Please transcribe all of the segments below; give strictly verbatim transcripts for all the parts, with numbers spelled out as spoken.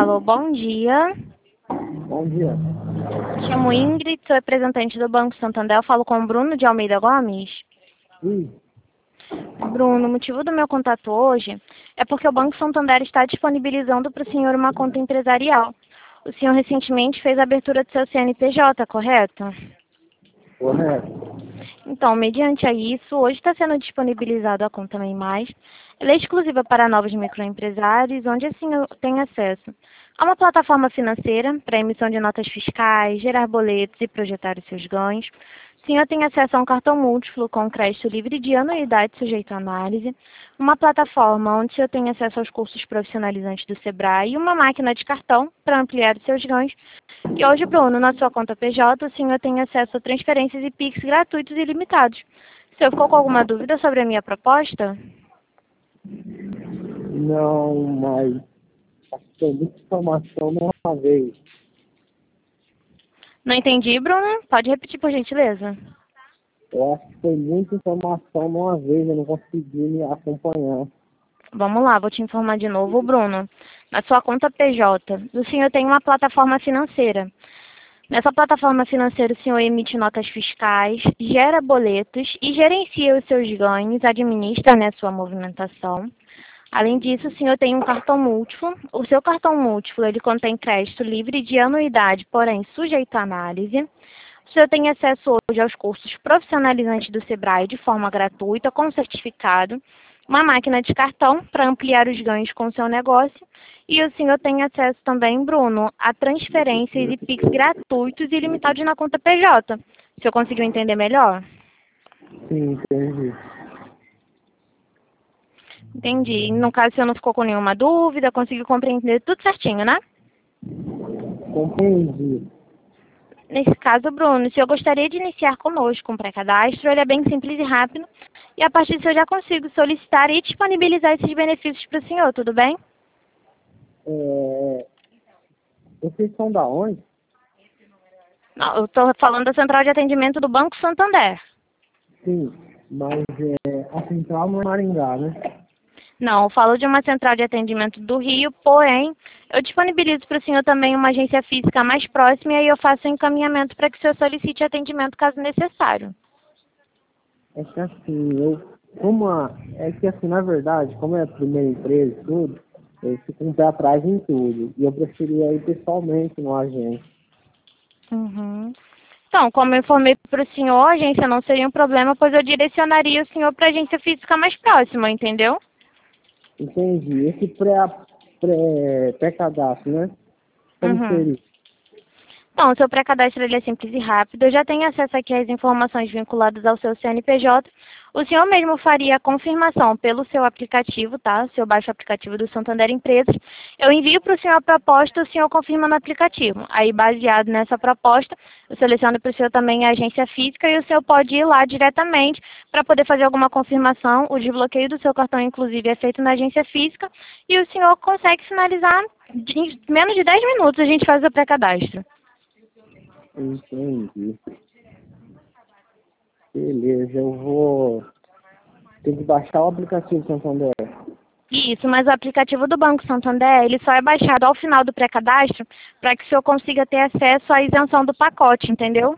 Alô, bom dia. Bom dia. Chamo Ingrid, sou representante do Banco Santander. Eu falo com o Bruno de Almeida Gomes. Sim. Bruno, o motivo do meu contato hoje é porque o Banco Santander está disponibilizando para o senhor uma conta empresarial. O senhor recentemente fez a abertura do seu C N P J, correto? Correto. Então, mediante a isso, hoje está sendo disponibilizada a conta Mei Mais. Ela é exclusiva para novos microempresários, onde assim tem acesso a uma plataforma financeira para emissão de notas fiscais, gerar boletos e projetar os seus ganhos. O senhor tem acesso a um cartão múltiplo com crédito livre de anuidade sujeito à análise, uma plataforma onde o senhor tem acesso aos cursos profissionalizantes do Sebrae e uma máquina de cartão para ampliar os seus ganhos. E hoje, Bruno, na sua conta P J, o senhor tem acesso a transferências e Pix gratuitos e ilimitados. O senhor ficou com alguma dúvida sobre a minha proposta? Não, mas acho que tem muita informação de uma vez. Não entendi, Bruno. Pode repetir, por gentileza. Eu acho que foi muita informação de uma vez, eu não consegui me acompanhar. Vamos lá, vou te informar de novo, Bruno. Na sua conta P J, o senhor tem uma plataforma financeira. Nessa plataforma financeira, o senhor emite notas fiscais, gera boletos e gerencia os seus ganhos, administra, né, sua movimentação. Além disso, o senhor tem um cartão múltiplo. O seu cartão múltiplo, ele contém crédito livre de anuidade, porém sujeito à análise. O senhor tem acesso hoje aos cursos profissionalizantes do Sebrae de forma gratuita, com certificado, uma máquina de cartão para ampliar os ganhos com o seu negócio. E o senhor tem acesso também, Bruno, a transferências e Pix gratuitos e ilimitados na conta P J. O senhor conseguiu entender melhor? Sim, entendi. Entendi. No caso, o senhor não ficou com nenhuma dúvida, conseguiu compreender tudo certinho, né? Compreendi. Nesse caso, Bruno, se eu gostaria de iniciar conosco um pré-cadastro, ele é bem simples e rápido. E a partir disso eu já consigo solicitar e disponibilizar esses benefícios para o senhor, tudo bem? É... Vocês são da onde? Não, eu estou falando da central de atendimento do Banco Santander. Sim, mas é... a central não é Maringá, né? Não, eu falo de uma central de atendimento do Rio, porém, eu disponibilizo para o senhor também uma agência física mais próxima e aí eu faço o encaminhamento para que o senhor solicite atendimento caso necessário. É que assim, eu... Como a... É que assim, na verdade, como é a primeira empresa e tudo, eu fico um pé atrás em tudo. E eu preferia ir pessoalmente no agente. Uhum. Então, como eu informei para o senhor, a agência não seria um problema, pois eu direcionaria o senhor para a agência física mais próxima, entendeu? Entendi. Esse pré, pré, pré-cadastro, né? Como Uhum. seria? Então, o seu pré-cadastro ele é simples e rápido. Eu já tenho acesso aqui às informações vinculadas ao seu C N P J. O senhor mesmo faria a confirmação pelo seu aplicativo, tá? O seu baixa aplicativo do Santander Empresas. Eu envio para o senhor a proposta, o senhor confirma no aplicativo. Aí, baseado nessa proposta, eu seleciono para o senhor também a agência física e o senhor pode ir lá diretamente para poder fazer alguma confirmação. O desbloqueio do seu cartão, inclusive, é feito na agência física e o senhor consegue finalizar em menos de dez minutos. A gente faz o pré-cadastro. Entendi. Beleza, eu vou ter que baixar o aplicativo Santander. Isso, mas o aplicativo do Banco Santander, ele só é baixado ao final do pré-cadastro para que o senhor consiga ter acesso à isenção do pacote, entendeu?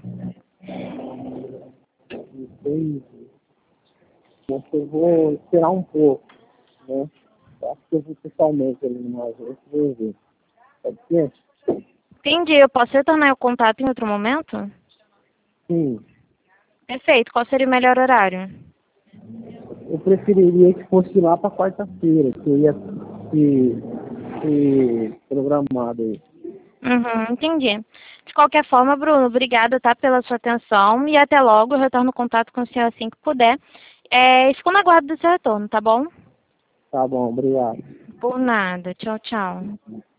Entendi. Mas eu vou esperar um pouco, né? Eu acho que eu vou pessoalmente ali no agente, vou ver. Pode ser? Entendi. Eu posso retornar o contato em outro momento? Sim. Perfeito. Qual seria o melhor horário? Eu preferiria que fosse lá para quarta-feira, que eu ia se, se programado aí. Uhum, entendi. De qualquer forma, Bruno, obrigada, tá, pela sua atenção e até logo. Eu retorno o contato com o senhor assim que puder. É, fico na guarda do seu retorno, tá bom? Tá bom, obrigado. Por nada. Tchau, tchau.